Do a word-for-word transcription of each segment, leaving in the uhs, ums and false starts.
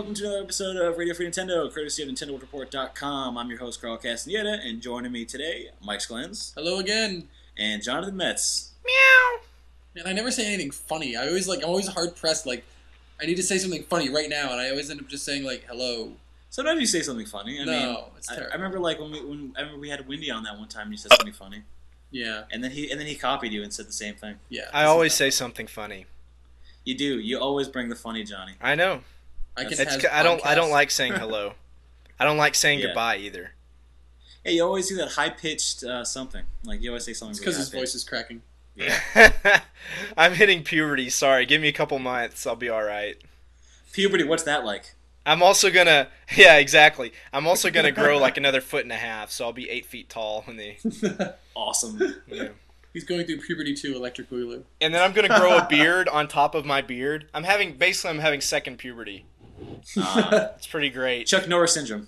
welcome to another episode of Radio Free Nintendo, courtesy of Nintendo World Report dot com. I'm your host, Carl Castaneda, and joining me today, Mike Sklens. Hello again. And Jonathan Metz. Meow. Man, I never say anything funny. I always, like, I'm always hard-pressed, like, I need to say something funny right now, and I always end up just saying, like, hello. Sometimes you say something funny. I no, mean, it's I, terrible. I remember, like, when we when I remember we had Windy on that one time, and you said something funny. Yeah. And then he and then he copied you and said the same thing. Yeah. I always say something funny. You do. You always bring the funny, Johnny. I know. I can It's, have I don't. I don't podcasts. like saying hello. I don't like saying Yeah. goodbye either. Hey, you always do that high-pitched uh, something. Like, you always say something It's really because his high-pitched. voice is cracking. Yeah. I'm hitting puberty. Sorry, give me a couple months. I'll be all right. Puberty, what's that like? I'm also gonna. Yeah, exactly. I'm also gonna grow like another foot and a half, so I'll be eight feet tall when they. Awesome. Yeah. He's going through puberty too, Electric Boogaloo. And then I'm gonna grow a beard on top of my beard. I'm having basically I'm having second puberty. Uh, It's pretty great. Chuck Norris syndrome.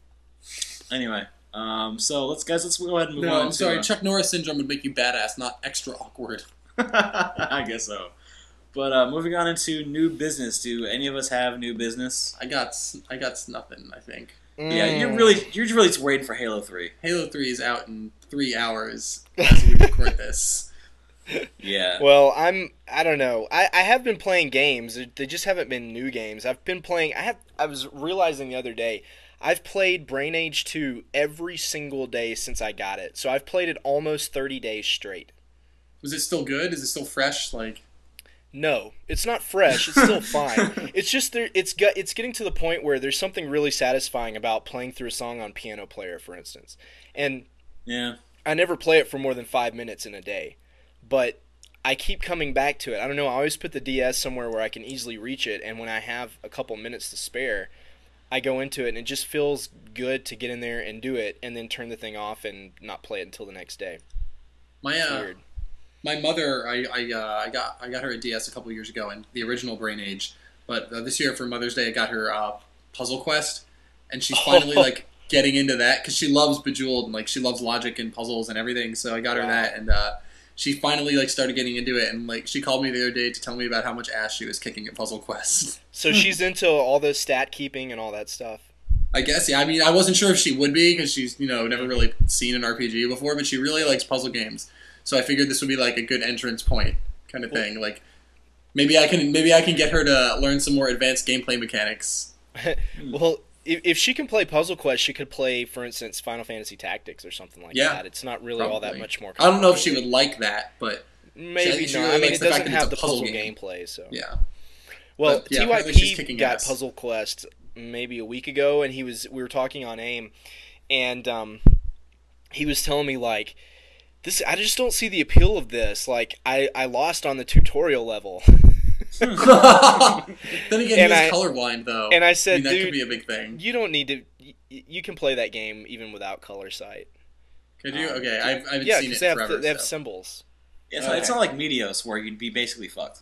Anyway, um, so let's guys, let's go ahead and move No, on. I'm sorry. To, uh, Chuck Norris syndrome would make you badass, not extra awkward. I guess so. But uh, moving on into new business. Do any of us have new business? I got, s- I got s- nothing. I think Yeah, Mm. you're really you're really just waiting for Halo three. Halo Three is out in three hours as we record this. Yeah. Well, I'm. I don't know. I, I have been playing games. They- They just haven't been new games. I've been playing. I have. I was realizing the other day. I've played Brain Age two every single day since I got it. So I've played it almost thirty days straight. Was it still good? Is it still fresh? Like, No, it's not fresh. It's still fine. It's just there. It's got. It's getting to the point where there's something really satisfying about playing through a song on Piano Player, for instance. And Yeah. I never play it for more than five minutes in a day, but I keep coming back to it. I don't know. I always put the D S somewhere where I can easily reach it, and when I have a couple minutes to spare, I go into it, and it just feels good to get in there and do it, and then turn the thing off and not play it until the next day. my It's uh, weird. my mother, I I, uh, I got I got her a D S a couple years ago, and the original Brain Age. But uh, this year for Mother's Day, I got her uh, Puzzle Quest, and she's finally Oh. like getting into that because she loves Bejeweled and like she loves logic and puzzles and everything. So I got her Wow. that, and uh, she finally like started getting into it. And like she called me the other day to tell me about how much ass she was kicking at Puzzle Quest. So she's into all the stat keeping and all that stuff. I guess, yeah. I mean, I wasn't sure if she would be because she's, you know, never really seen an R P G before, but she really likes puzzle games. So I figured this would be like a good entrance point kind of thing. Like maybe I can maybe I can get her to learn some more advanced gameplay mechanics. Well, if, if she can play Puzzle Quest, she could play, for instance, Final Fantasy Tactics or something like Yeah, that. It's not really all that probably. much more I don't know if she complicated. would like that, but Maybe she- she not. really I mean, likes it the fact doesn't that it's have a the puzzle puzzle game. gameplay, so. yeah. Well, But, yeah, apparently she's T Y kicking P got ass. Puzzle Quest maybe a week ago, and he was we were talking on AIM, and um, he was telling me like, this I just don't see the appeal of this. Like, I I lost on the tutorial level, Then again, And he's I- colorblind though. and I I said, mean, that dude, could be a big thing. you don't need to. You, you can play that game even without color sight. Could you? um, Okay, I've, I haven't Yeah, seen it because they have forever. they have so. symbols. It's, not, it's Okay. not like Meteos where you'd be basically fucked.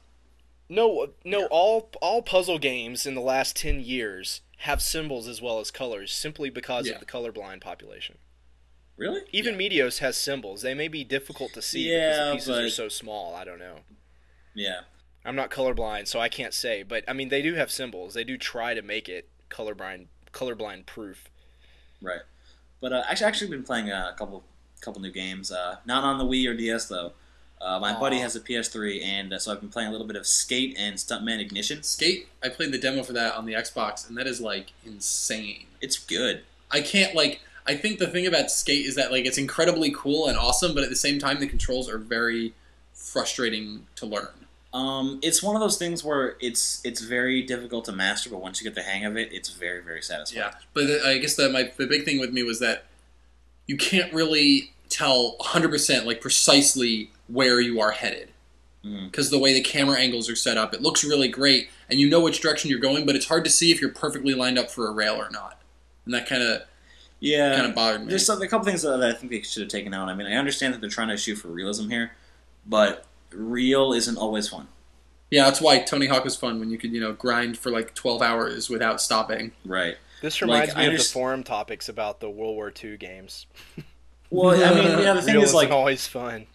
No, no, Yeah. all all puzzle games in the last ten years have symbols as well as colors, simply because Yeah. of the colorblind population. Really? Even Meteos has symbols. They may be difficult to see because Yeah, the pieces are but- so small. I don't know. Yeah. I'm not colorblind, so I can't say. But I mean, they do have symbols. They do try to make it colorblind colorblind proof. Right. But uh, actually, actually been playing uh, a couple couple new games. Uh, not on the Wii or D S though. Uh, my Aw. buddy has a P S three, and uh, so I've been playing a little bit of Skate and Stuntman Ignition. Skate. I played the demo for that on the Xbox, and that is like insane. It's good. I can't like. I think the thing about Skate is that like it's incredibly cool and awesome, but at the same time the controls are very frustrating to learn. Um, it's one of those things where it's it's very difficult to master, but once you get the hang of it, it's very very satisfying. Yeah, but the, I guess the my the big thing with me was that you can't really tell one hundred percent like precisely where you are headed Mm. because the way the camera angles are set up, it looks really great, and you know which direction you're going, but it's hard to see if you're perfectly lined up for a rail or not, and that kind of Yeah. kind of bothered me. There's some, a couple things that I think they should have taken out. I mean, I understand that they're trying to shoot for realism here, but real isn't always fun. Yeah, that's why Tony Hawk was fun when you could you know grind for like twelve hours without stopping. Right. This reminds Like, me I of the underst- forum topics about the World War Two games. Well, I mean, yeah, the thing Real is, isn't like, always fun.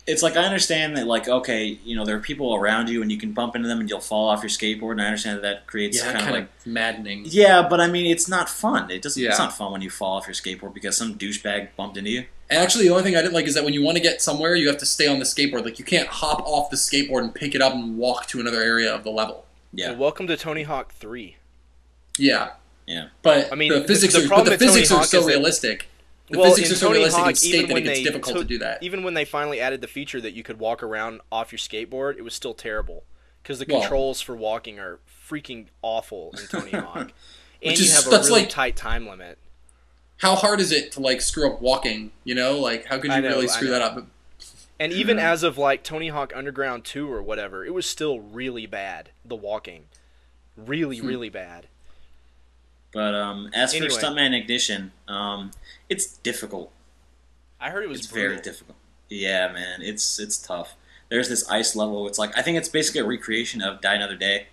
it's like I understand that, like, okay, you know, there are people around you, and you can bump into them, and you'll fall off your skateboard, and I understand that that creates Yeah, kind of like maddening. yeah, but I mean, it's not fun. It doesn't. Yeah. It's not fun when you fall off your skateboard because some douchebag bumped into you. And actually, the only thing I didn't like is that when you want to get somewhere, you have to stay on the skateboard. Like, you can't hop off the skateboard and pick it up and walk to another area of the level. Yeah, Well, welcome to Tony Hawk three. Yeah. yeah. But I mean, the the- physics the are, but problem the with Tony physics are Hawk so is that- realistic. The well, physics in are so Tony realistic Hawk, in skate even that when it gets they difficult took- to do that. Even when they finally added the feature that you could walk around off your skateboard, it was still terrible because the Well- controls for walking are freaking awful in Tony Hawk, and Which you is- have a that's really like- tight time limit. How hard is it to, like, screw up walking? You know? Like, how could you I know, really I screw know. that up? And even as of like Tony Hawk Underground two or whatever, it was still really bad. The walking, really, Hmm. really bad. But um, as Anyway. for Stuntman Ignition, um, it's difficult. I heard it was It's brutal. very difficult. Yeah, man, it's it's tough. There's this ice level. It's like I think it's basically a recreation of Die Another Day,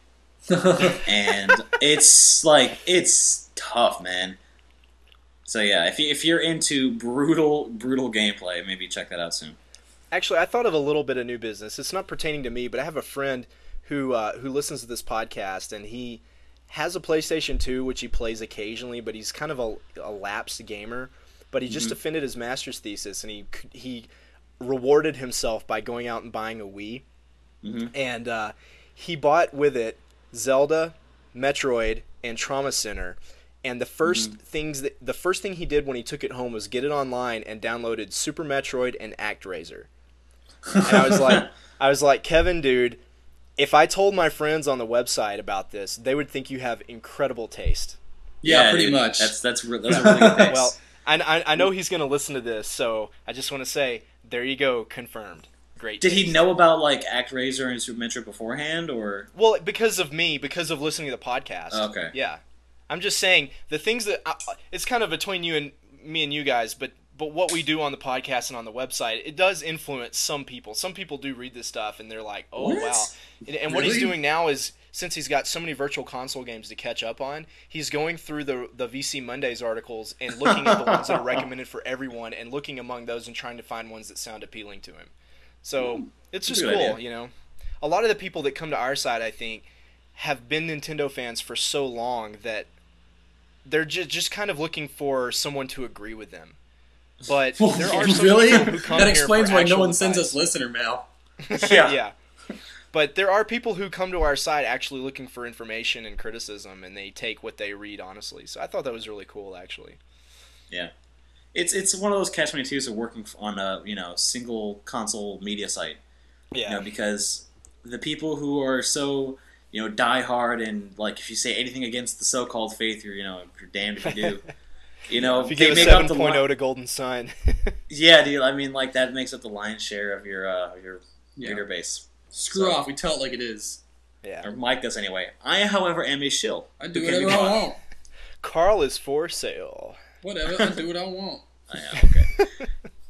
and it's like it's tough, man. So yeah, if you, if you're into brutal brutal gameplay, maybe check that out soon. Actually, I thought of a little bit of new business. It's not pertaining to me, but I have a friend who uh, who listens to this podcast, and he has a PlayStation two, which he plays occasionally, but he's kind of a, a lapsed gamer. But he just Mhm. defended his master's thesis, and he he rewarded himself by going out and buying a Wii. Mm-hmm. And uh, he bought with it Zelda, Metroid, and Trauma Center. And the 1st Mhm. things that the first thing he did when he took it home was get it online and downloaded Super Metroid and ActRaiser. And I was like, I was like, Kevin, dude, if I told my friends on the website about this, they would think you have incredible taste. Yeah, pretty dude, much. That's that's re- those are really good picks. Well, I, I, I know he's going to listen to this, so I just want to say, there you go, confirmed. Great. Did he taste. know about like ActRaiser and Super Metroid beforehand, or Well, because of me, because of listening to the podcast. Okay. Yeah, I'm just saying the things that I, it's kind of between you and me and you guys, but but what we do on the podcast and on the website, it does influence some people. Some people do read this stuff and they're like, "Oh What? wow!" And, and what he's Really? doing now is, since he's got so many virtual console games to catch up on, he's going through the the V C Mondays articles and looking at the ones that are recommended for everyone, and looking among those and trying to find ones that sound appealing to him. So it's That's just a good cool, idea. you know. A lot of the people that come to our side, I think, have been Nintendo fans for so long that they're just just kind of looking for someone to agree with them. But there are some really? people who come That here explains for why no actual one sends us advice. listener mail. Yeah. yeah. But there are people who come to our site actually looking for information and criticism, and they take what they read honestly. So I thought that was really cool, actually. yeah, it's it's one of those catch twenty twos of working on a you know single console media site. Yeah. You know, because the people who are so you know die hard and like if you say anything against the so-called faith, you're you know you're damned if you do. You know, if you they give a make up seven the point oh li- to Golden Sun. Yeah, dude. I mean, like that makes up the lion's share of your uh, of your Yeah. reader base. Screw So- off. We tell it like it is. yeah. Or Mike does anyway. I, however, am a shill. I do Who can whatever be I bought. want. Carl is for sale. Whatever. I do what I want. I am, okay.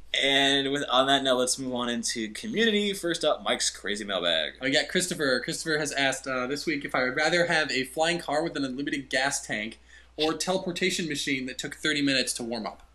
And with on that note, let's move on into community. First up, Mike's crazy mailbag. I got Christopher. Christopher has asked uh, this week if I would rather have a flying car with an unlimited gas tank or teleportation machine that took thirty minutes to warm up.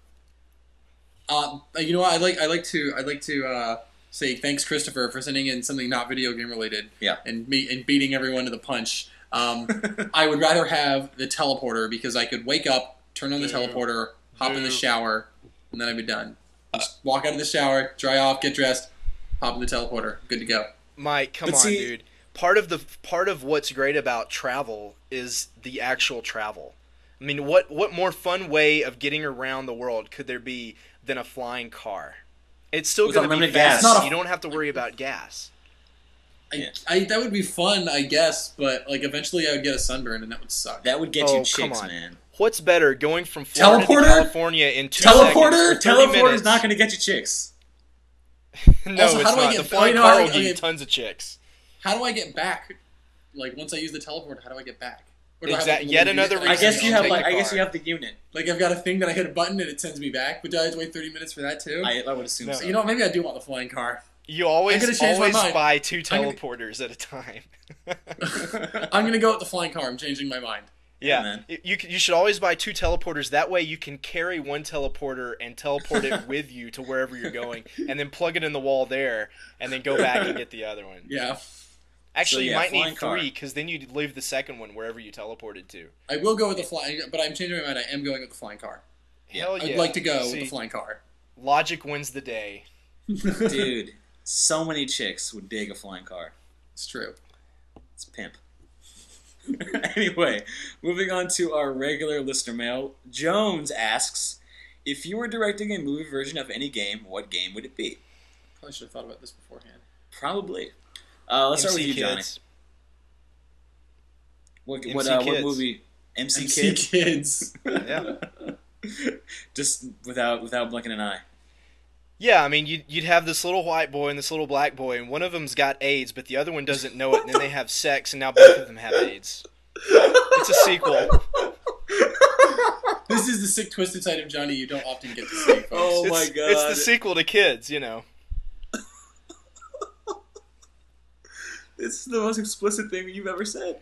Uh, you know what? I like. I like to. I like to uh, say thanks, Christopher, for sending in something not video game related. Yeah. And me and beating everyone to the punch. Um, I would rather have the teleporter because I could wake up, turn on the Boo. teleporter, hop in the Boo. shower, and then I'd be done. Just walk out of the shower, dry off, get dressed, hop in the teleporter, good to go. Mike, come But on, see- dude. Part of the part of what's great about travel is the actual travel. I mean, what what more fun way of getting around the world could there be than a flying car? It's still With going to be unlimited fast. gas. It's not a- You don't have to worry about gas. I, Yeah. I, that would be fun, I guess, but like eventually I would get a sunburn and that would suck. That would get Oh, you come chicks, on. man. What's better, going from Florida Teleporter? to California in two Teleporter? seconds or thirty Teleporter's minutes? not going to get you chicks. no, Also, it's how do I not. get- The flying oh, you know, car I- will give you okay. tons of chicks. How do I get back? Like once I use the teleporter, how do I get back? Or do I have, Exact- like, yet little another unit- I reason guess to you have take like the I guess car. you have the unit. Like I've got a thing that I hit a button and it sends me back, but do I have to wait thirty minutes for that too? I, I would assume No. so. You know, maybe I do want the flying car. You always I'm gonna change my always mind. buy two I'm gonna- teleporters at a time. I'm gonna go with the flying car. I'm changing my mind. Yeah, man. you you should always buy two teleporters. That way you can carry one teleporter and teleport it with you to wherever you're going, and then plug it in the wall there, and then go back and get the other one. Yeah. Actually, So, yeah, you might flying need car. three, because then you'd leave the second one wherever you teleported to. I will go with the flying, but I'm changing my mind. I am going with the flying car. Hell I'd yeah. like to go See, with the flying car. logic wins the day. Dude, so many chicks would dig a flying car. It's true. It's pimp. Anyway, moving on to our regular listener mail. Jones asks, if you were directing a movie version of any game, what game would it be? Probably should have thought about this beforehand. Probably. Uh, let's start M C with you, Johnny. Kids. What, M what, C uh, what Kids. movie? M C M C Kids? Kids. Yeah. Just without without blinking an eye. Yeah, I mean, you'd, you'd have this little white boy and this little black boy, and one of them's got AIDS, but the other one doesn't know it, and then they have sex, and now both of them have AIDS. It's a sequel. This is the sick, twisted side of Johnny you don't often get to see, folks. Oh it's, my god. It's the sequel to Kids, you know. This is the most explicit thing you've ever said.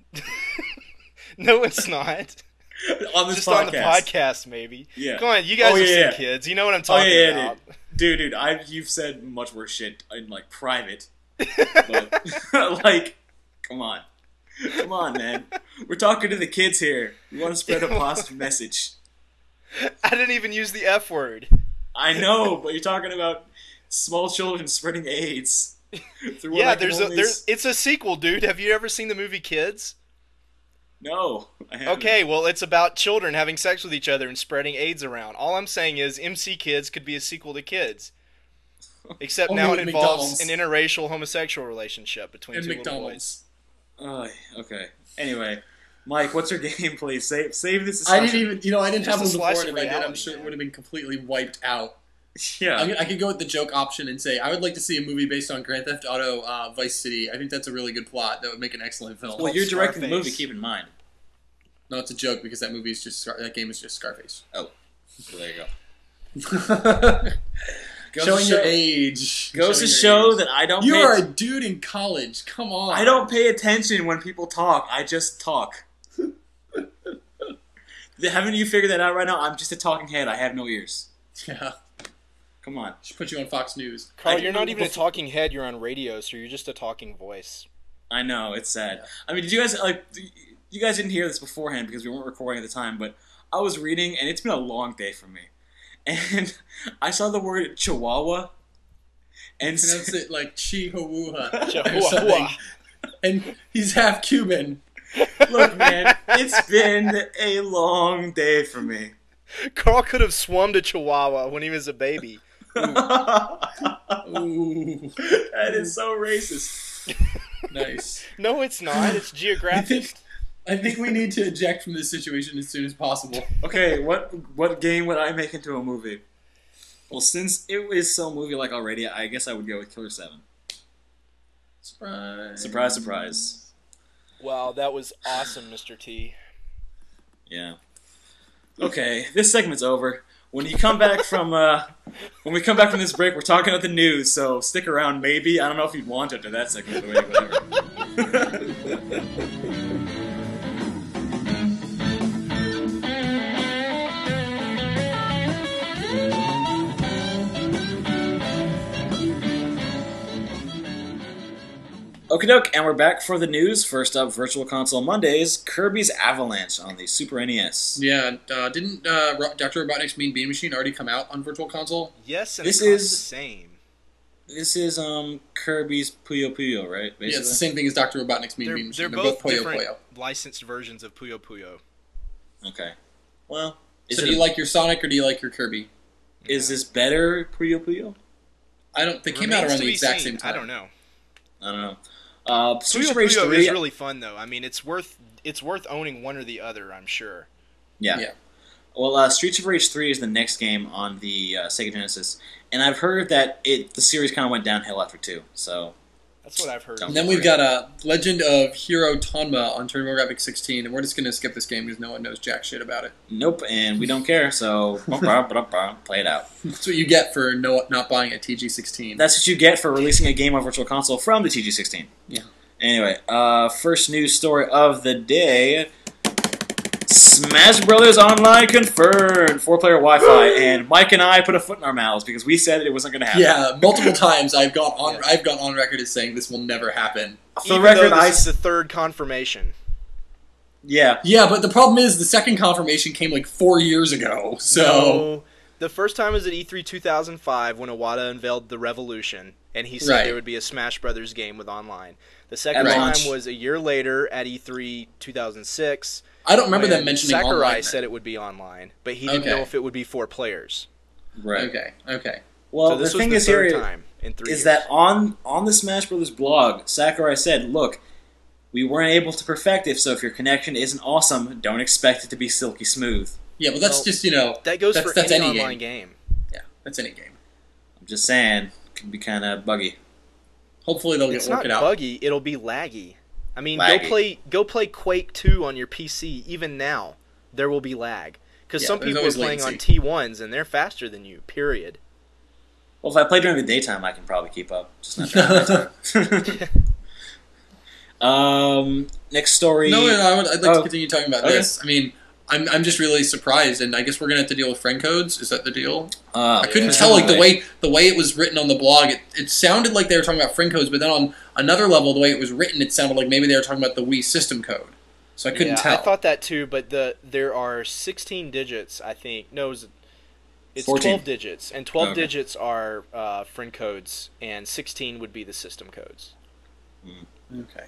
No, it's not. On this Just podcast. on the podcast, maybe. Yeah. Come on, you guys Oh, have yeah, seen yeah. Kids. You know what I'm Oh, talking yeah, yeah, about. dude. Dude, dude, I, you've said much worse shit in, like, private. But, like, come on. Come on, man. We're talking to the kids here. We want to spread a positive message. I didn't even use the F word. I know, but you're talking about small children spreading AIDS. Through what Yeah, I can there's a only there's s- it's a sequel, dude. Have you ever seen the movie Kids? No, I haven't. Okay, well, it's about children having sex with each other and spreading AIDS around. All I'm saying is M C Kids could be a sequel to Kids. Except Only now it with involves McDonald's. an interracial homosexual relationship between And two little McDonald's. Oh, okay. Anyway, Mike, what's your game, please? Save, save this I discussion. didn't even, you know, I didn't Just have a one before, slice and of if I did, I'm reality, sure it man. would have been completely wiped out. Yeah. I, I could go with the joke option and say, I would like to see a movie based on Grand Theft Auto uh, Vice City. I think that's a really good plot. That would make an excellent film. Well, you're directing the Scarface. movie, keep in mind. No, it's a joke because that movie is just, Scar- that game is just Scarface. Oh, well, there you go. Showing Goes to your show- age. Goes to Showing your show age. that I don't You pay are a dude in college. Come on. I don't pay attention when people talk. I just talk. Haven't you figured that out right now? I'm just a talking head. I have no ears. Yeah. Come on. Should put you on Fox News. Carl, I- you're not even a talking head. You're on radio, so you're just a talking voice. I know, it's sad. Yeah. I mean, did you guys, like, you guys didn't hear this beforehand because we weren't recording at the time, but I was reading, and it's been a long day for me. And I saw the word chihuahua. And Pronounce it like Chihuahua. Chihuahua. or something. And he's half Cuban. look, man, it's been a long day for me. Carl could have swum to Chihuahua when he was a baby. Ooh. That is so racist. Nice. No, it's not. It's I geographic. think, I think we need to eject from this situation as soon as possible. Okay, what what game would I make into a movie? Well, since it is so movie-like already, I guess I would go with Killer seven. Surprise. Surprise, surprise. Wow, that was awesome, Mister T. Yeah. Okay, this segment's over. When you come back from uh, when we come back from this break, we're talking about the news. So stick around, maybe. I don't know if you'd want after that segment, but whatever. Okie doke, and we're back for the news. First up, Virtual Console Mondays, Kirby's Avalanche on the Super N E S. Yeah, uh, didn't uh, Ro- Doctor Robotnik's Mean Bean Machine already come out on Virtual Console? Yes, and This it costs is- the same. This is um Kirby's Puyo Puyo, right? Yeah, it's the same thing as Doctor Robotnik's Mean They're, Bean they're Machine. both Puyo different Puyo. licensed versions of Puyo Puyo. Okay. Well, is, So it do you like your Sonic or do you like your Kirby? is this better Puyo Puyo? I don't. They came out Remains around to the be exact seen. same time. I don't know. I don't know. Uh, Streets Puyo of Rage Puyo three. is really fun though. I mean, it's worth it's worth owning one or the other. I'm sure. yeah. Yeah. Well, uh, Streets of Rage three is the next game on the uh, Sega Genesis, and I've heard that it the series kind of went downhill after two. So That's what I've heard. Don't And then we've got a Legend of Hero Tonma on TurboGrafx sixteen, and we're just going to skip this game because no one knows jack shit about it. nope, and we don't care. So play it out. That's what you get for no, not buying a T G sixteen. That's what you get for releasing a game on Virtual Console from the T G sixteen. Yeah. Anyway, uh, first news story of the day. Smash Brothers Online confirmed. Four-player Wi-Fi, and Mike and I put a foot in our mouths because we said it wasn't going to happen. Yeah, multiple times I've gone on. Yeah. I've gone on record as saying this will never happen. For the Even record, though I this is the third confirmation. yeah. Yeah, but the problem is the second confirmation came like four years ago. So No, the first time was at E three two thousand five when Iwata unveiled the Revolution, and he said Right. there would be a Smash Brothers game with online. The second At time launch. was a year later at E three two thousand six. I don't remember them when mentioning Sakurai online. said it would be online, but he didn't Okay. know if it would be four players. Right. Okay, okay. Well, so this the was thing the is third here time in three is years. that on on the Smash Brothers blog, Sakurai said, "Look, we weren't able to perfect it, so if your connection isn't awesome, don't expect it to be silky smooth." Yeah, well, that's Well, just, you know, that goes that's, for that's any, any online game. game. Yeah, that's any game. I'm just saying, it can be kind of buggy. Hopefully they'll It's get work not it out. buggy; it'll be laggy. I mean, Laggy. go play go play Quake two on your P C. Even now, there will be lag because Yeah, some there's people are always playing on latency. T ones and they're faster than you. Period. Well, if I play during the daytime, I can probably keep up. Just not during the nighttime. um, next story. No, no, I would, I'd like Oh. to continue talking about Okay. this. I mean, I'm I'm just really surprised, and I guess we're gonna have to deal with friend codes. Is that the deal? Uh, I couldn't yeah. tell like the way the way it was written on the blog. It, it sounded like they were talking about friend codes, but then on another level, the way it was written, it sounded like maybe they were talking about the Wii system code. So I couldn't yeah, tell. I thought that too, but the there are sixteen digits. I think no, it's, it's fourteen. twelve digits, and twelve Okay. digits are uh, friend codes, and sixteen would be the system codes. Okay.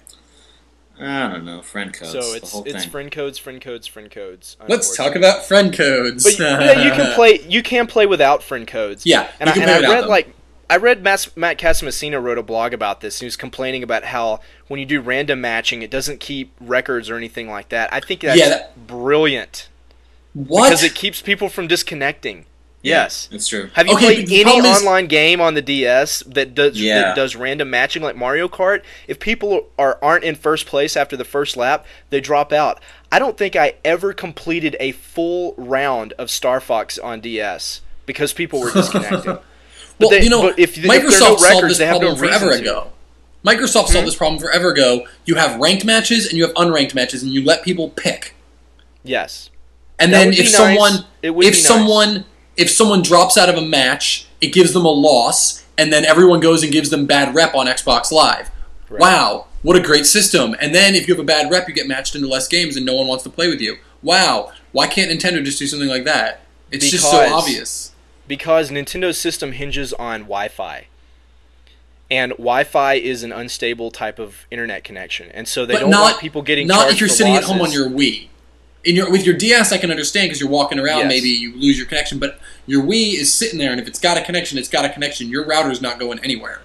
I don't know, friend codes. so the it's whole it's thing. friend codes, friend codes, friend codes. Let's talk unfortunately. about friend codes. But yeah, you can play. You can play without friend codes. Yeah, and you I, can and play I without read them. like I read Matt, Matt Casamassina wrote a blog about this. And he was complaining about how when you do random matching, it doesn't keep records or anything like that. I think that's Yeah, that- brilliant What? because it keeps people from disconnecting. Yes. It's true. Have you Okay, played but the any problem is- online game on the D S that does Yeah. that does random matching like Mario Kart? If people are aren't in first place after the first lap, they drop out. I don't think I ever completed a full round of Star Fox on D S because people were disconnecting. well, they- you know, but if- if there are no Microsoft solved records, this they have no problem forever reason to. ago. Microsoft solved this problem forever ago. You have ranked matches and you have unranked matches, and you let people pick. Yes. And That then would if be someone nice. It would if be nice. someone if someone drops out of a match, it gives them a loss, and then everyone goes and gives them bad rep on Xbox Live. Right. Wow, what a great system. And then if you have a bad rep, you get matched into less games and no one wants to play with you. Wow, why can't Nintendo just do something like that? It's just so Because- obvious. Because Nintendo's system hinges on Wi-Fi. And Wi-Fi is an unstable type of internet connection, and so they But don't not want people getting not charged if you're for sitting at home on losses. your Wii. In your with your D S, I can understand because you're walking around. Yes. Maybe you lose your connection, but your Wii is sitting there, and if it's got a connection, it's got a connection. Your router's not going anywhere.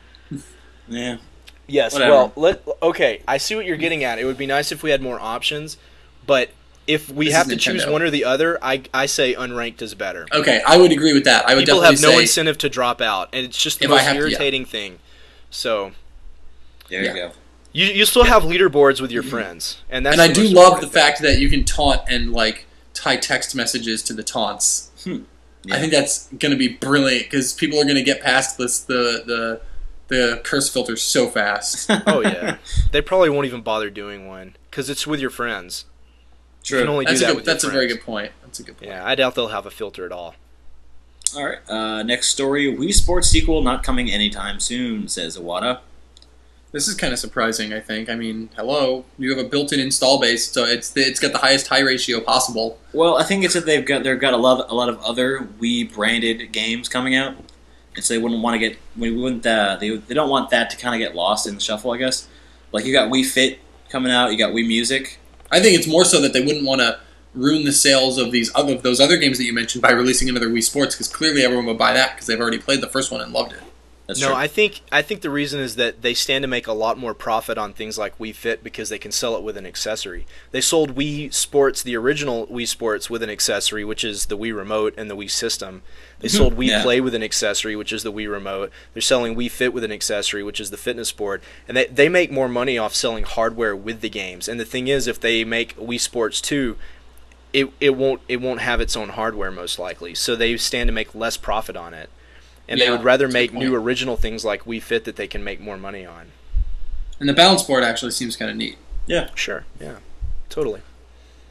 Yeah. Yes, Whatever. well, let okay. I see what you're getting at. It would be nice if we had more options, but if we This have is to choose Nintendo. one or the other, I I say unranked is better. Okay, I would agree with that. I would People definitely have no say incentive to drop out, and it's just the If I most have to, yeah. irritating thing. So There Yeah. you go. you you still have leaderboards with your friends, and that's and I the do most love the important thing. fact that you can taunt and like tie text messages to the taunts. Hmm. I Yeah. think that's going to be brilliant because people are going to get past this the the the curse filter so fast. Oh yeah, they probably won't even bother doing one because it's with your friends. You can True. only That's do a that good, with your that's a very friends. good point. That's a good point. Yeah, I doubt they'll have a filter at all. All right. Uh, next story: Wii Sports sequel not coming anytime soon, says Iwata. This is kind of surprising. I think. I mean, hello, you have a built-in install base, so it's the, it's got the highest high ratio possible. Well, I think it's that they've got they've got a lot a lot of other Wii branded games coming out, and so they wouldn't want to get we wouldn't uh, they they don't want that to kind of get lost in the shuffle. I guess. Like you got Wii Fit coming out, you got Wii Music. I think it's more so that they wouldn't want to ruin the sales of these other of those other games that you mentioned by releasing another Wii Sports, because clearly everyone would buy that because they've already played the first one and loved it. That's no, true. I think I think the reason is that they stand to make a lot more profit on things like Wii Fit because they can sell it with an accessory. They sold Wii Sports, the original Wii Sports, with an accessory, which is the Wii Remote and the Wii System. They sold Wii Yeah. Play with an accessory, which is the Wii Remote. They're selling Wii Fit with an accessory, which is the Fitness Board. And they, they make more money off selling hardware with the games. And the thing is, if they make Wii Sports two, it, it won't it won't have its own hardware most likely. So they stand to make less profit on it. And they Yeah, would rather that's a make good new point. original things like Wii Fit that they can make more money on. And the balance board actually seems kind of neat. yeah. Sure, yeah, totally.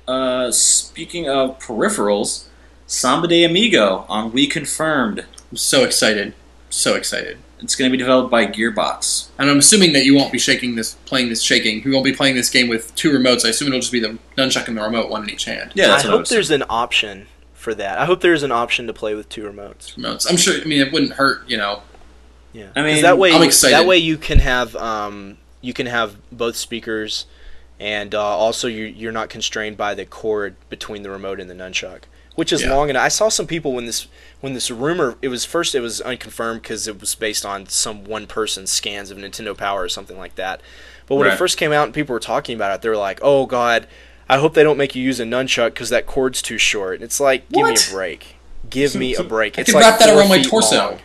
uh, speaking of peripherals, Samba de Amigo on Wii confirmed. I'm so excited. So excited. It's going to be developed by Gearbox. And I'm assuming that you won't be shaking this, playing this shaking. You won't be playing this game with two remotes. I assume it'll just be the nunchuck and the remote, one in each hand. Yeah, that's I what I hope was there's saying. an option for that. I hope there's an option to play with two remotes. Remotes. I'm sure. I mean, it wouldn't hurt. You know. Yeah, I 'Cause mean, that way, I'm excited. that way you can have um, you can have both speakers, and uh, also you you're not constrained by the cord between the remote and the nunchuck, which is Yeah. long. And I saw some people when this when this rumor it was first it was unconfirmed because it was based on some one person's scans of Nintendo Power or something like that. But when Right. it first came out and people were talking about it, they were like, "Oh God, I hope they don't make you use a nunchuck because that cord's too short." And it's like, give What? me a break. Give me a break. I It's could like wrap that four around my feet torso. long.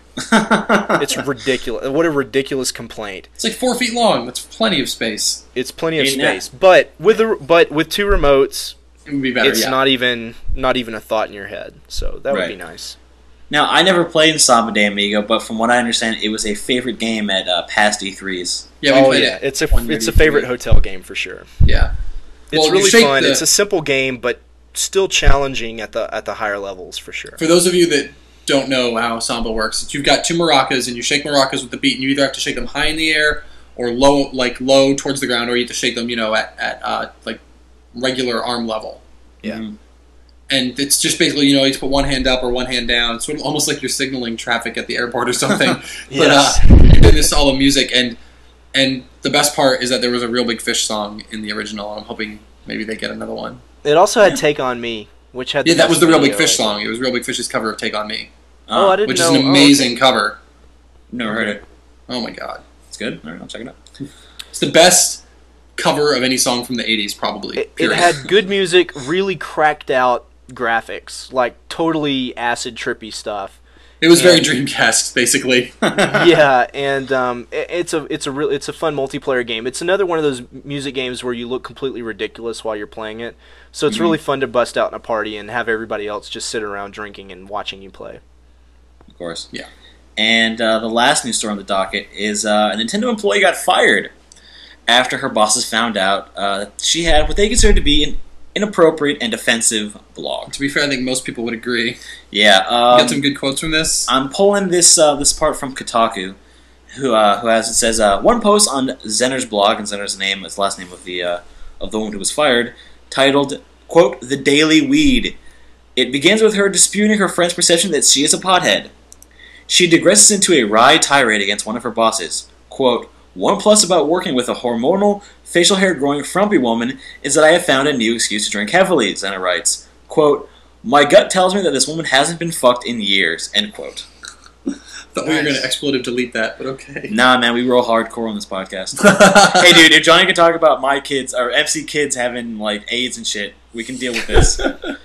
It's ridiculous. What a ridiculous complaint. It's like four feet long. That's plenty of space. It's plenty of I mean, yeah. space, but with the but with two remotes, It would be better. it's yeah. not even not even a thought in your head. So that would Right. be nice. Now, I never played Samba de Amigo, but from what I understand, it was a favorite game at uh, past E threes. Yeah, we oh played yeah, it. it's a one year it's a D three. favorite hotel game for sure. Yeah. It's Well, you really shake fun. the- It's a simple game, but still challenging at the at the higher levels for sure. For those of you that don't know how samba works, it's you've got two maracas and you shake maracas with the beat, and you either have to shake them high in the air or low, like low towards the ground, or you have to shake them, you know, at at uh, like regular arm level. Yeah. Mhm. And it's just basically, you know, you just put one hand up or one hand down. It's sort of almost like you're signaling traffic at the airport or something. But uh, Yes. you're doing this all the music, and and the best part is that there was a Real Big Fish song in the original. I'm hoping maybe they get another one. It also had "Take on Me," which had Yeah, that best was the Real Big video, Fish I think. song. It was Real Big Fish's cover of "Take on Me," Oh, I Ah, didn't which know. is an Oh, amazing okay. cover. never heard it. Oh my god, It's good. All right, I'll check it out. it's the best cover of any song from the eighties, probably. It, it period. had good music, really cracked out graphics, like totally acid trippy stuff. It was very and- Dreamcast, basically. Yeah, and um, it, it's a it's a real it's a fun multiplayer game. It's another one of those music games where you look completely ridiculous while you're playing it. So it's Mhm. really fun to bust out in a party and have everybody else just sit around drinking and watching you play. Of course. Yeah. And uh, the last news story on the docket is uh, a Nintendo employee got fired after her bosses found out uh, that she had what they considered to be an inappropriate and offensive blog. To be fair, I think most people would agree. Yeah. You Um, got some good quotes from this? I'm pulling this uh, this part from Kotaku, who uh, who has it says uh, one post on Zenner's blog, and Zenner's name is the last name of the uh, of the woman who was fired, titled quote The Daily Weed. It begins with her disputing her friend's perception that she is a pothead. She digresses into a wry tirade against one of her bosses. Quote, one plus about working with a hormonal, facial hair growing frumpy woman is that I have found a new excuse to drink heavily, Zenner writes. Quote, my gut tells me that this woman hasn't been fucked in years, end quote. Thought we were going Nice. to expletive delete that, but okay. Nah, man, we roll hardcore on this podcast. Hey, dude, if Johnny can talk about my kids, or M C kids having, like, AIDS and shit, we can deal with this.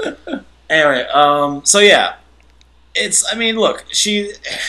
Anyway, um, so yeah. It's, I mean, look, she,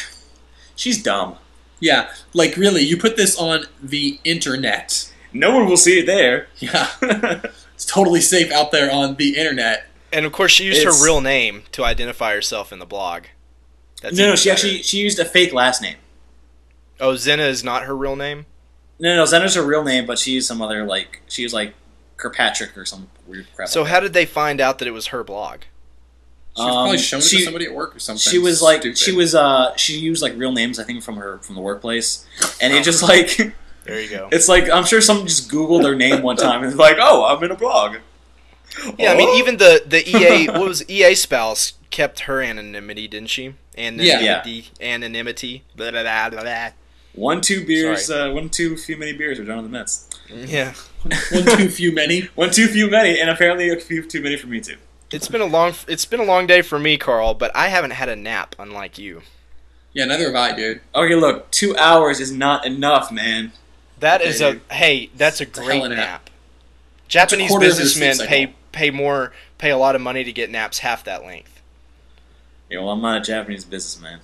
she's dumb. Yeah, like really, you put this on the internet. No one will see it there. Yeah. It's totally safe out there on the internet. And of course, she used It's- her real name to identify herself in the blog. That's no, no, even she better. actually, she used a fake last name. Oh, Zena is not her real name. No, no, Zenner's her real name, but she used some other, like, she was like Kirkpatrick or some weird crap. So like how did they find out that it was her blog? She was Um, probably showing it she- to somebody at work or something. She was like, Stupid. she was, uh, she used like real names, I think, from her from the workplace, and it just like, There you go. it's like I'm sure someone just Googled her name one time and was like, oh, I'm in a blog. Yeah, I mean, Oh. even the the E A what was it? E A spouse kept her anonymity, didn't she? Anonymity, anonymity. Blah, blah, blah, blah, blah. one two beers, uh, one too few many beers. We're done with the Mets. Yeah, one too few many. One too few many, and apparently a few too many for me too. it's been a long it's been a long day for me, Carl, but I haven't had a nap, unlike you. Yeah, neither have I, dude. Okay, look, two hours is not enough, man. That Okay, is a dude. hey, that's a It's a great hell of a nap. nap. Japanese quarter of your businessmen sleep pay cycle. pay more pay a lot of money to get naps half that length. Yeah, well, I'm not a Japanese businessman.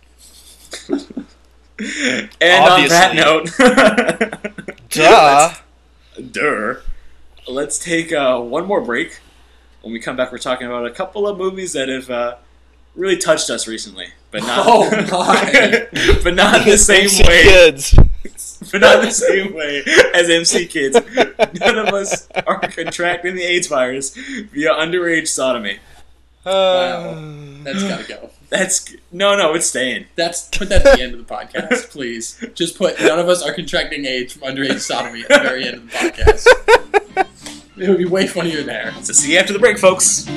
And on that note, Duh. Durr. Let's take uh, one more break. When we come back, we're talking about a couple of movies that have uh, really touched us recently, but not, Oh, my. but not in the same M C way, Kids. but not in the same way as M C Kids. None of us are contracting the AIDS virus via underage sodomy. Wow. That's gotta go. That's no, no, it's staying. That's put that at the end of the podcast, please. Just put none of us are contracting AIDS from underage sodomy at the very end of the podcast. It would be way funnier there. So see you after the break, folks.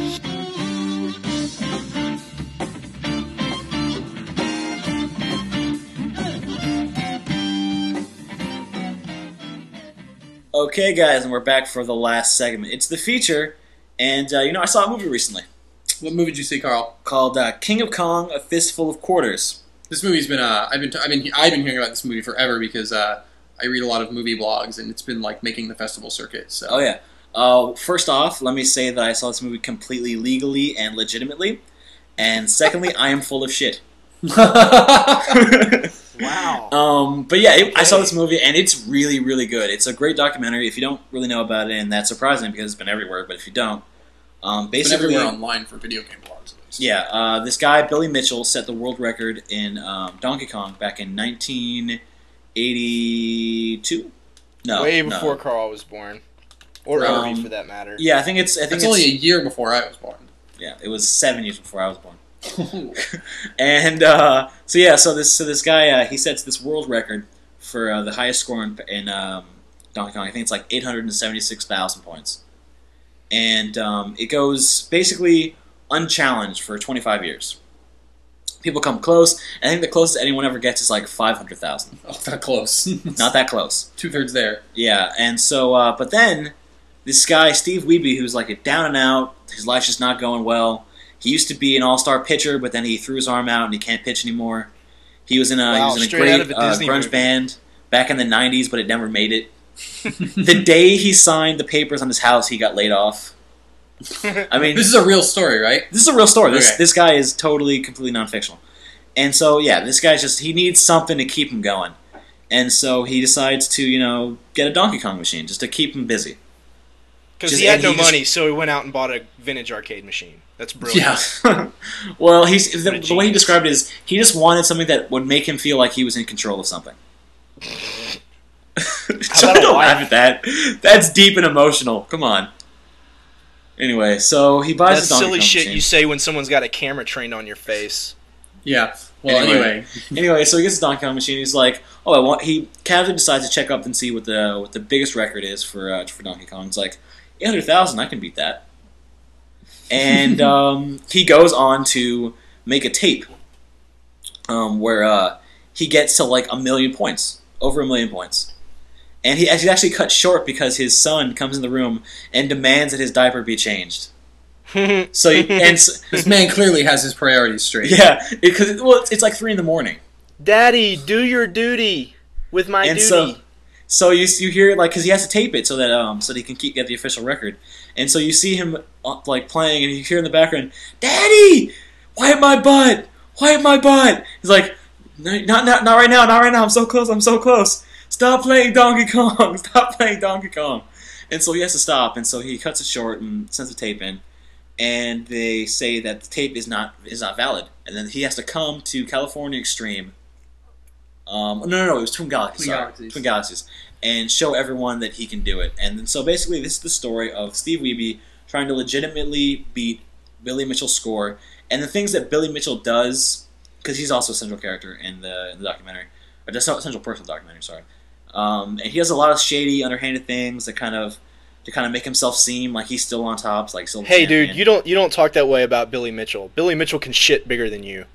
Okay, guys, and we're back for the last segment. It's the feature, and uh, you know, I saw a movie recently. What movie did you see, Carl? Called uh, King of Kong: A Fistful of Quarters. This movie's been uh, I've been t- I've been I've been hearing about this movie forever because uh, I read a lot of movie blogs, and it's been like making the festival circuit. So. Oh yeah. Uh, first off, let me say that I saw this movie completely legally and legitimately, and secondly, I am full of shit. Wow. Um, but yeah, it, I saw this movie, and it's really, really good. It's a great documentary. If you don't really know about it, and that's surprising because it's been everywhere, but if you don't, um, It's basically, been everywhere online for video game blogs, at least. yeah, uh, this guy Billy Mitchell set the world record in um, Donkey Kong back in nineteen eighty-two. No, Way no. before Carl was born. Or Um, Irby, for that matter. Yeah, I think it's. I think That's it's, only a year before I was born. Yeah, it was seven years before I was born. And uh, so yeah, so this so this guy uh, he sets this world record for uh, the highest score in, in um, Donkey Kong. I think it's like eight hundred and seventy six thousand points, and um, it goes basically unchallenged for twenty five years. People come close. I think the closest anyone ever gets is like five hundred thousand. Oh, that close. Not that close. Two thirds there. Yeah, and so uh, but then this guy Steve Wiebe, who's like a down and out, his life's just not going well. He used to be an all-star pitcher, but then he threw his arm out and he can't pitch anymore. He was in a, Wow, he was in a straight out of great a uh, Disney grunge movie. band back in the nineties, but it never made it. The day he signed the papers on his house, he got laid off. I mean, This is a real story, right? this is a real story. This Okay. this guy is totally, completely non-fictional. And so, yeah, this guy's just, he needs something to keep him going. And so he decides to, you know, get a Donkey Kong machine just to keep him busy. Because Just- he had and no he just- money, so he went out and bought a vintage arcade machine. That's brilliant. Yeah. Well, he's the, What a the way he genius. described it is he just wanted something that would make him feel like he was in control of something. about a Don't wife? laugh at that. That's deep and emotional. Come on. Anyway, so he buys That's the Donkey silly Kong shit machine. you say when someone's got a camera trained on your face. Yeah. Well, Anyway. anyway. Anyway, so he gets the Donkey Kong machine. He's like, "Oh, I want." He casually decides to check up and see what the what the biggest record is for uh, for Donkey Kong. It's like eight hundred thousand. I can beat that. And um, he goes on to make a tape um, where uh, he gets to like a million points, over a million points. And he he's actually cut short because his son comes in the room and demands that his diaper be changed. So he, and s- This man clearly has his priorities straight. yeah, because well, it's, it's like three in the morning. Daddy, do your duty with my And duty. so, so you you hear like because he has to tape it so that um so that he can keep get the official record, and so you see him uh, like playing, and you hear in the background, "Daddy, wipe my butt, wipe my butt." He's like, "No, not not not right now, not right now. I'm so close, I'm so close. Stop playing Donkey Kong, stop playing Donkey Kong." And so he has to stop, and so he cuts it short and sends the tape in, and they say that the tape is not is not valid, and then he has to come to California Extreme. Um, no, no, no, it was Twin Galaxies. Twin sorry. Galaxies. Twin Galaxies. And show everyone that he can do it. And then, so basically, this is the story of Steve Wiebe trying to legitimately beat Billy Mitchell's score. And the things that Billy Mitchell does, because he's also a central character in the, in the documentary, or just a central person in the documentary, sorry. Um, and he does a lot of shady, underhanded things that kind of to kind of make himself seem like he's still on top, like still the Hey, champion. dude, you don't you don't talk that way about Billy Mitchell. Billy Mitchell can shit bigger than you.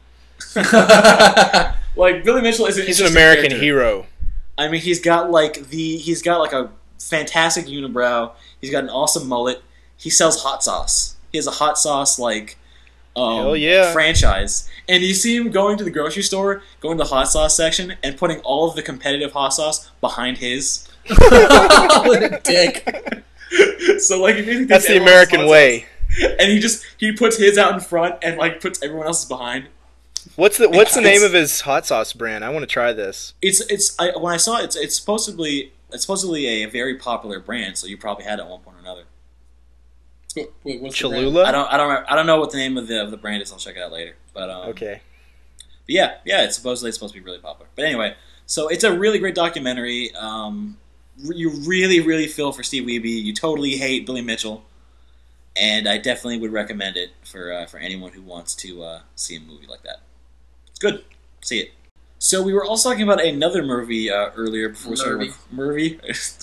Like Billy Mitchell is an He's an interesting American character. hero. I mean, he's got like the he's got like a fantastic unibrow. He's got an awesome mullet. He sells hot sauce. He has a hot sauce like um, Hell yeah. franchise. And you see him going to the grocery store, going to the hot sauce section, and putting all of the competitive hot sauce behind his. What a dick. So like, he basically That's takes the everyone's American hot way. sauce, and he just he puts his out in front and like puts everyone else's behind. What's the What's the It's- name of his hot sauce brand? I want to try this. It's it's I, when I saw it, it's it's supposedly it's supposedly a very popular brand. So you probably had it at one point or another. What- what- what's the brand? Cholula. I don't I don't remember, I don't know what the name of the of the brand is. I'll check it out later. But um, Okay. But yeah, yeah, it's supposedly it's supposed to be really popular. But anyway, so it's a really great documentary. Um, you really, really feel for Steve Wiebe. You totally hate Billy Mitchell, and I definitely would recommend it for uh, for anyone who wants to uh, see a movie like that. It's good. See it. So we were also talking about another movie uh, earlier before we started. Movie.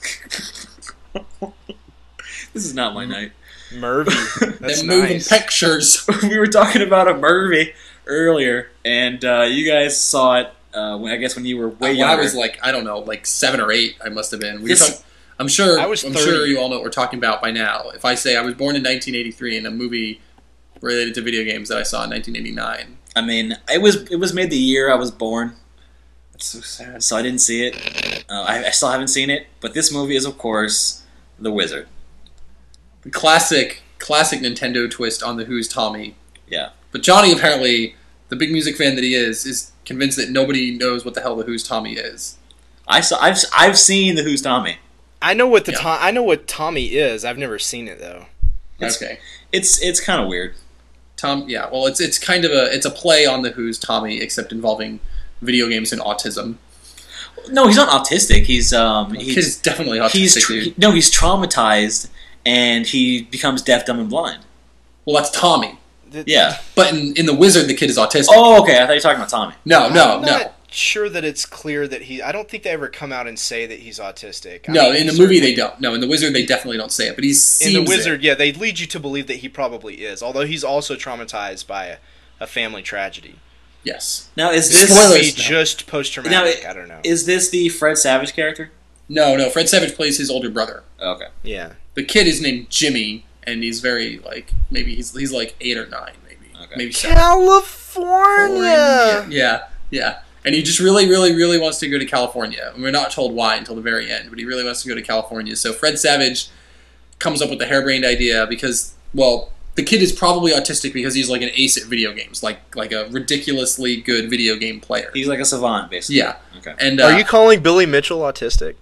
This is not my night. Murphy. That's They're moving nice. pictures. We were talking about a movie earlier, and uh, you guys saw it. Uh, when, I guess when you were way when younger. I was like, I don't know, like seven or eight, I must have been. We This- were talking, I'm sure. I was I'm thirty. sure you all know what we're talking about by now. If I say I was born in nineteen eighty-three in a movie related to video games that I saw in nineteen eighty-nine. I mean, it was it was made the year I was born, That's so sad. so I didn't see it. Uh, I, I still haven't seen it, but this movie is, of course, The Wizard. The classic, classic Nintendo twist on the Who's Tommy. Yeah. But Johnny, apparently, the big music fan that he is, is convinced that nobody knows what the hell the Who's Tommy is. I saw. I've I've seen the Who's Tommy. I know what the Yeah. Tom- I know what Tommy is. I've never seen it though. It's- Okay. It's it's kind of weird. Tom, yeah, well, it's it's kind of a it's a play on the Who's Tommy, except involving video games and autism. No, he's not autistic. He's um He's, he's definitely autistic, he's tra- dude. no he's traumatized and he becomes deaf, dumb, and blind. Well, that's Tommy. The- Yeah. But in, in The Wizard, the kid is autistic. Oh, okay. I thought you were talking about Tommy. no, no, I'm no. not sure that it's clear that he. I don't think they ever come out and say that he's autistic. I No, mean, in the he movie certainly- they don't. No, in The Wizard they definitely don't say it, but he seems In the it. Wizard, yeah, they lead you to believe that he probably is. Although he's also traumatized by a, a family tragedy. Yes. Now is this Spoilers. Maybe no. just post Now, traumatic. it- I don't know. is this the Fred Savage character? No, no. Fred Savage plays his older brother. Okay. Yeah. The kid is named Jimmy, and he's very like maybe he's he's like eight or nine, maybe Okay. maybe seven. California. Yeah, yeah. And he just really, really, really wants to go to California. And we're not told why until the very end, but he really wants to go to California. So Fred Savage comes up with the harebrained idea because, well, the kid is probably autistic because he's like an ace at video games, like like a ridiculously good video game player. He's like a savant, basically. Yeah. Okay. And uh, Are you calling Billy Mitchell autistic?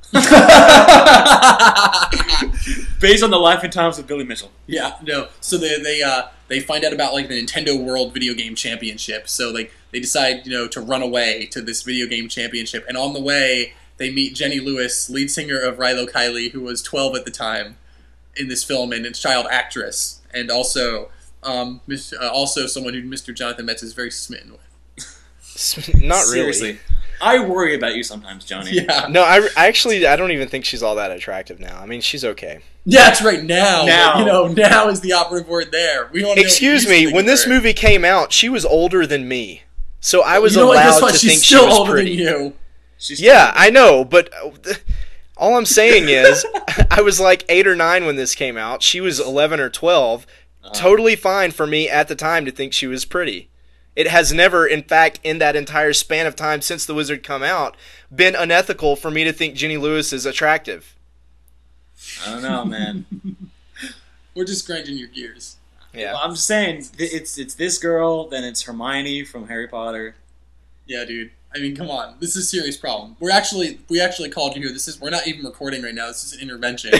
Based on the life and times of Billy Mitchell. Yeah, no. So they they uh they find out about like the Nintendo World Video Game Championship. So like they decide, you know, to run away to this video game championship, and on the way they meet Jenny Lewis, lead singer of Rilo Kiley, who was twelve at the time in this film and a child actress, and also um mis- uh, also someone who Mister Jonathan Metz is very smitten with. Not Seriously. really. I worry about you sometimes, Johnny. Yeah, No, I, I actually I don't even think she's all that attractive now. I mean, she's okay. yeah, that's right. Now, Now. you know, now is the operative word there. We don't know what Excuse you me, think when of this her. movie came out, she was older than me. So I was You know what? Guess allowed what? to She's think still she was older pretty. than you. She's Yeah, I know, but uh, all I'm saying is I was like eight or nine when this came out. She was eleven or twelve. Uh-huh. Totally fine for me at the time to think she was pretty. It has never, in fact, in that entire span of time since The Wizard come out, been unethical for me to think Jenny Lewis is attractive. I don't know, man. We're just grinding your gears. Yeah. Well, I'm just saying, th- it's it's this girl, then it's Hermione from Harry Potter. Yeah, dude. I mean, come on. This is a serious problem. We're actually we actually called you here. This is we're not even recording right now. This is an intervention.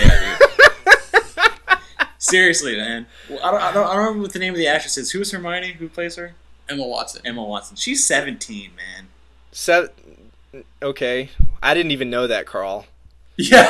Seriously, man. Well, I don't, I don't I don't remember what the name of the actress is. Who is Hermione? Who plays her? Emma Watson. Emma Watson. She's seventeen, man. Se- okay. I didn't even know that, Carl. Yeah.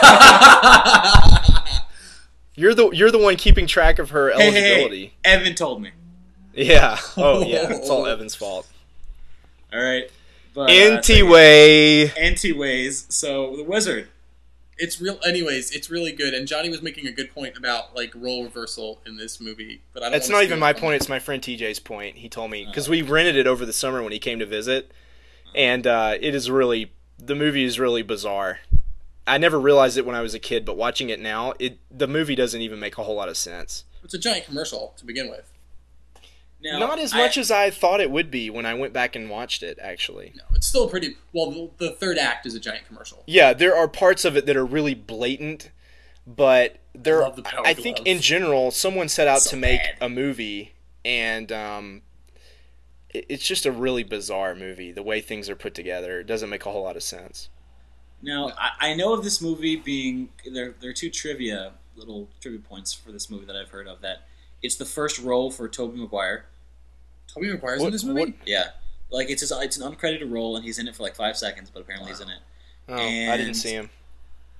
You're the you're the one keeping track of her Hey, hey, hey. eligibility. Evan told me. Yeah. Oh, yeah. It's all Evan's fault. All right. But, uh, Anti-way. Anti-ways. So, The Wizard. It's real. Anyways, it's really good. And Johnny was making a good point about like role reversal in this movie, but I don't. That's wanna not steal even my it from point. him. It's my friend T J's point. He told me because Oh. we rented it over the summer when he came to visit, and uh, it is really the movie is really bizarre. I never realized it when I was a kid, but watching it now, it the movie doesn't even make a whole lot of sense. It's a giant commercial to begin with. Now, Not as I- much as I thought it would be when I went back and watched it. Actually, No, it's still pretty. Well, the, the third act is a giant commercial. yeah, there are parts of it that are really blatant, but there. Love the power I think glove. in general, someone set out So to make bad. a movie, and um, it- it's just a really bizarre movie. The way things are put together, it doesn't make a whole lot of sense. Now, I, I know of this movie being there. There are two trivia little trivia points for this movie that I've heard of. That it's the first role for Tobey Maguire. Tobey Maguire's What- in this movie. what- Yeah, like it's just, it's an uncredited role, and he's in it for like five seconds, but apparently he's in it. Oh, I And- didn't see him.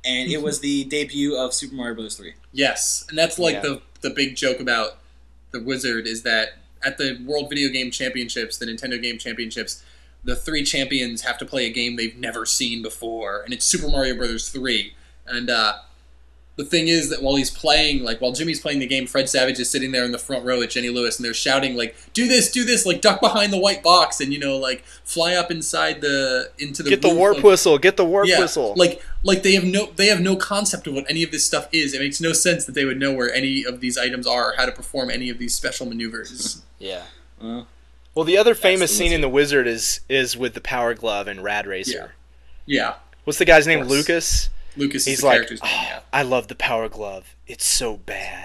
and it was the debut of Super Mario Bros. three. Yes, and that's like Yeah. the the big joke about the Wizard is that at the World Video Game Championships, the Nintendo Game Championships, the three champions have to play a game they've never seen before, and it's Super Mario Bros. three. And uh, the thing is that while he's playing, like while Jimmy's playing the game, Fred Savage is sitting there in the front row at Jenny Lewis, and they're shouting like, "Do this, do this!" Like duck behind the white box, and you know, like fly up inside the into the Get the roof warp of- whistle. Get the warp yeah, whistle. like like they have no they have no concept of what any of this stuff is. It makes no sense that they would know where any of these items are, or how to perform any of these special maneuvers. Yeah. Well, Well, the other famous the scene in The Wizard is is with the Power Glove and Rad Racer. Yeah, What's the guy's name? course. Lucas. Lucas He's is the like, character's name. "Oh, Yeah. I love the Power Glove. It's so bad.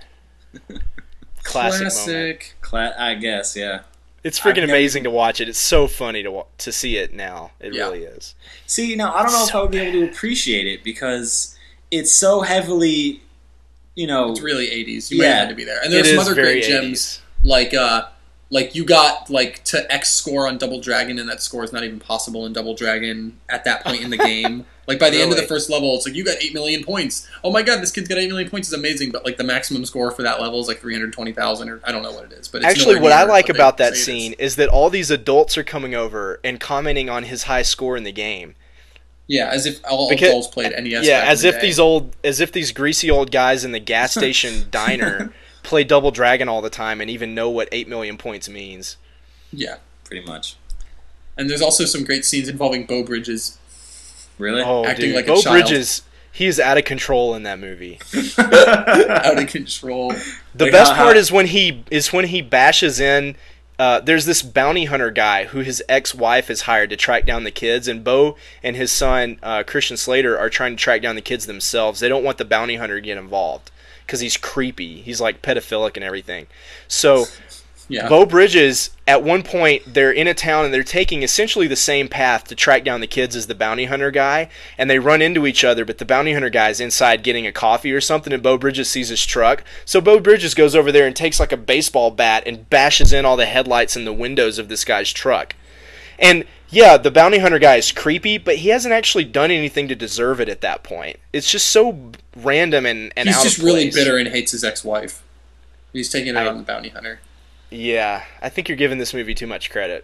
Classic, moment. Classic. cla- I guess, yeah. It's I've freaking never- amazing to watch it. It's so funny to wa- to see it now. It Yeah. really is. See, now I don't know if So I would be able to appreciate it because it's so heavily, you know. It's really eighties. You might Yeah. have had to be there. And there's It some is other very great gems, eighties. like uh, like you got like to X score on Double Dragon, and that score is not even possible in Double Dragon at that point in the game. Like by the end of the Really? first level, it's like you got eight million points. Oh my god, this kid's got eight million points is amazing. But like the maximum score for that level is like three hundred twenty thousand, or I don't know what it is. But it's Actually, nowhere what I near like they about that say it is. scene is that all these adults are coming over and commenting on his high score in the game. Yeah, as if all Because- adults played N E S. Yeah, back in as the if day. these old, as if these greasy old guys in the gas station diner play Double Dragon all the time and even know what eight million points means. Yeah, Pretty much. and there's also some great scenes involving Bo Bridges. Really? Oh, Acting dude, like a Bo child. Bridges, he is out of control in that movie. Out of control. The Like best how- part how- is when he is when he bashes in. Uh, there's this bounty hunter guy who his ex-wife has hired to track down the kids, and Bo and his son uh, Christian Slater are trying to track down the kids themselves. They don't want the bounty hunter to get involved because he's creepy. He's like pedophilic and everything. So Yeah. Bo Bridges, at one point, they're in a town and they're taking essentially the same path to track down the kids as the bounty hunter guy, and they run into each other, but the bounty hunter guy's inside getting a coffee or something, and Bo Bridges sees his truck. So Bo Bridges goes over there and takes like a baseball bat and bashes in all the headlights in the windows of this guy's truck. And yeah, the bounty hunter guy is creepy, but he hasn't actually done anything to deserve it at that point. It's just so random and, and He's out just of really place. bitter and hates his ex-wife. He's taking it I- on the bounty hunter. Yeah, I think you're giving this movie too much credit.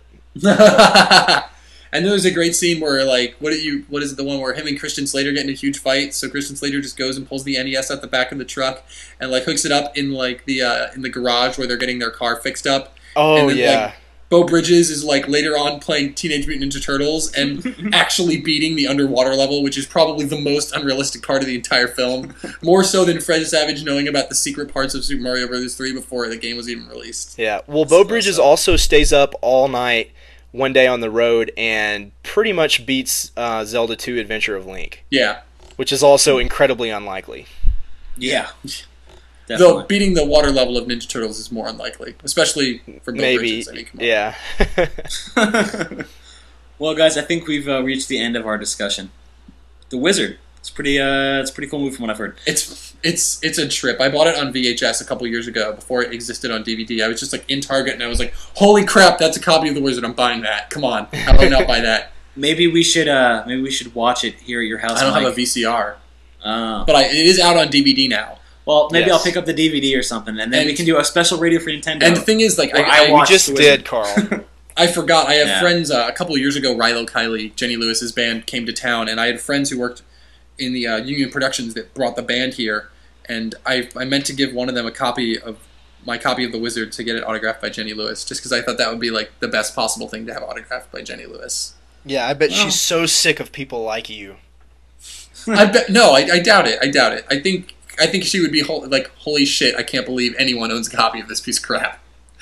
And there's a great scene where, like, what do you? What is it? The one where him and Christian Slater get in a huge fight. So Christian Slater just goes and pulls the N E S out the back of the truck and like hooks it up in like the uh, in the garage where they're getting their car fixed up. Oh, And then, yeah. like, Bo Bridges is like later on playing Teenage Mutant Ninja Turtles and actually beating the underwater level, which is probably the most unrealistic part of the entire film. More so than Fred Savage knowing about the secret parts of Super Mario Bros. three before the game was even released. Yeah. Well, Bo So- Bridges so- also stays up all night one day on the road and pretty much beats uh, Zelda two Adventure of Link, Yeah. which is also incredibly unlikely. Yeah. Though Definitely. beating the water level of Ninja Turtles is more unlikely, especially for Bo Maybe. Bridges. I mean, come on. Yeah. Well, guys, I think we've uh, reached the end of our discussion. The Wizard. It's pretty. Uh, it's a pretty cool movie from what I've heard. It's it's it's a trip. I bought it on V H S a couple years ago before it existed on D V D. I was just like in Target and I was like, "Holy crap, that's a copy of The Wizard! I'm buying that! Come on, how do I not buy that?" Maybe we should. Uh, maybe we should watch it here at your house. I don't have a Mike. V C R, Uh, but I, it is out on D V D now. well, maybe Yes. I'll pick up the D V D or something, and then And- we can do a special radio for Nintendo. And the thing is, like, Or I, I I, We watched just The Wizard. did, Carl. I forgot. I have Yeah. friends. Uh, a couple of years ago, Rilo Kiley, Jenny Lewis's band, came to town, and I had friends who worked in the uh, Union Productions that brought the band here, and I I meant to give one of them a copy of my copy of The Wizard to get it autographed by Jenny Lewis, just because I thought that would be like the best possible thing to have autographed by Jenny Lewis. Yeah, I bet Well. she's so sick of people like you. I bet no, I, I doubt it. I doubt it. I think I think she would be hol- like, holy shit! I can't believe anyone owns a copy of this piece of crap.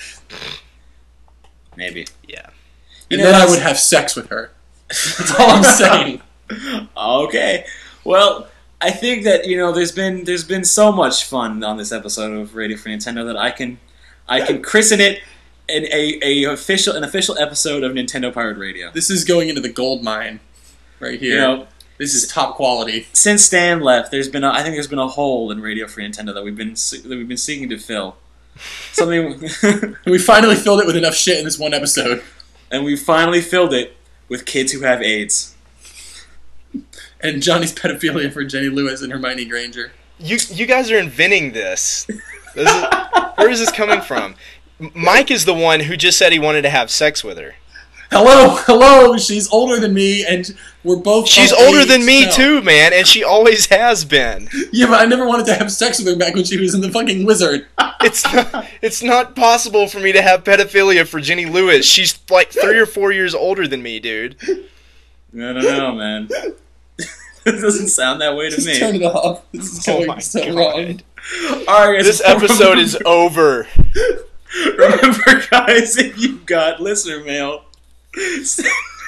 maybe. Yeah. You And know, then I that's- would have sex with her. That's all I'm saying. Okay. Well, I think that you know there's been there's been so much fun on this episode of Radio for Nintendo that I can I can christen it an a, a official an official episode of Nintendo Pirate Radio. This is going into the gold mine, right here. You know, This is top quality. since Stan left, there's been a, I think there's been a hole in Radio Free Nintendo that we've been se- that we've been seeking to fill. Something, And we finally filled it with enough shit in this one episode. and we finally filled it with kids who have AIDS. And Johnny's pedophilia for Jenny Lewis and Hermione Granger. You you guys are inventing this. this is, where is this coming from? Mike is the one who just said he wanted to have sex with her. Hello, hello. She's older than me, and we're both. She's of older age than me now. too, man, and she always has been. Yeah, but I never wanted to have sex with her back when she was in the fucking Wizard. It's not, it's not possible for me to have pedophilia for Jenny Lewis. She's like three or four years older than me, dude. I don't know, man. It doesn't sound that way to Just me. turn it off. This is Oh going my so God. wrong. All right, guys, This episode is over. Remember, guys, if you've got listener mail, send,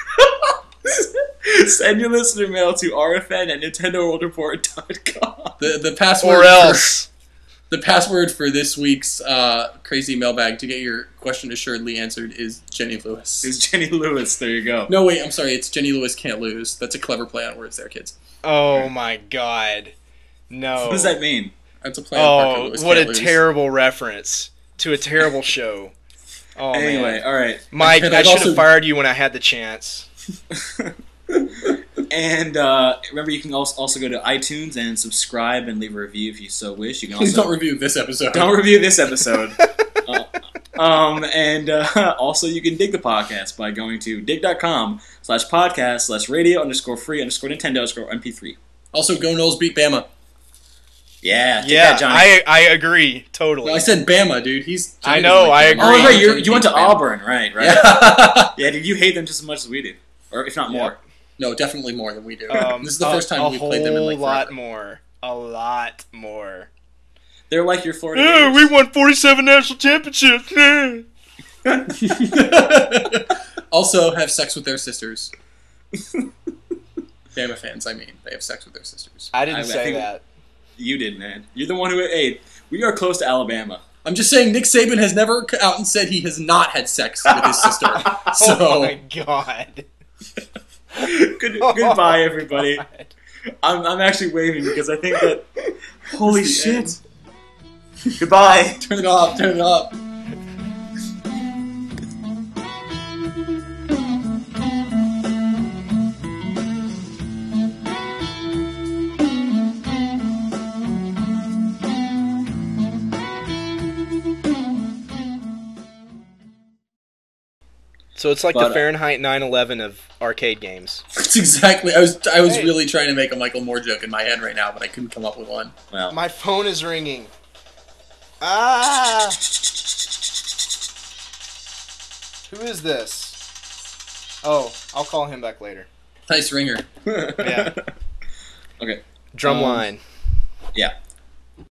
send your listener mail to r f n at nintendo world report dot com. The the password Or else. For, the password for this week's uh, crazy mailbag to get your question assuredly answered is Jenny Lewis. It's Jenny Lewis. There you go. No, wait, I'm sorry. It's Jenny Lewis can't lose. That's a clever play on words there, kids. Oh my God. No. What does that mean? That's a play on Parker Oh, Lewis what a can't lose. terrible reference to a terrible show. Oh, Anyway, man. all right. Mike, And I I'd should also- have fired you when I had the chance. And uh, remember, you can also, also go to iTunes and subscribe and leave a review if you so wish. You can Please also don't review this episode. don't review this episode. uh, um, and uh, also, you can dig the podcast by going to dig.com slash podcast slash radio underscore free underscore Nintendo underscore M P three. Also, go Knowles beat Bama. Yeah, take Yeah, that, Johnny. I I agree totally. No, I said Bama, dude. He's. I know, I Bama. oh, agree. right, you you went to Auburn, right? Right. Yeah. Yeah, dude, you hate them just as much as we do, or if not more. Yep. No, definitely more than we do. Um, this is the a- first time a we played them in like whole lot forever. more. A lot more. They're like your Florida. Yeah, Gators. we won forty-seven national championships. Yeah. Also, have sex with their sisters. Bama fans, I mean, they have sex with their sisters. I didn't I- I say think- that. You did, man. You're the one who. Hey, we are close to Alabama. I'm just saying, Nick Saban has never come out and said he has not had sex with his sister. So, Oh my God. Good, goodbye, everybody. God. I'm I'm actually waving because I think that. Holy This is the shit! Goodbye. turn it off, turn it off. So it's like But, uh, the Fahrenheit nine eleven of arcade games. That's exactly. I was I was Hey. really trying to make a Michael Moore joke in my head right now, but I couldn't come up with one. Well, My phone is ringing. Ah! Who is this? Oh, I'll call him back later. Nice ringer. Yeah. Okay. Drumline. Yeah.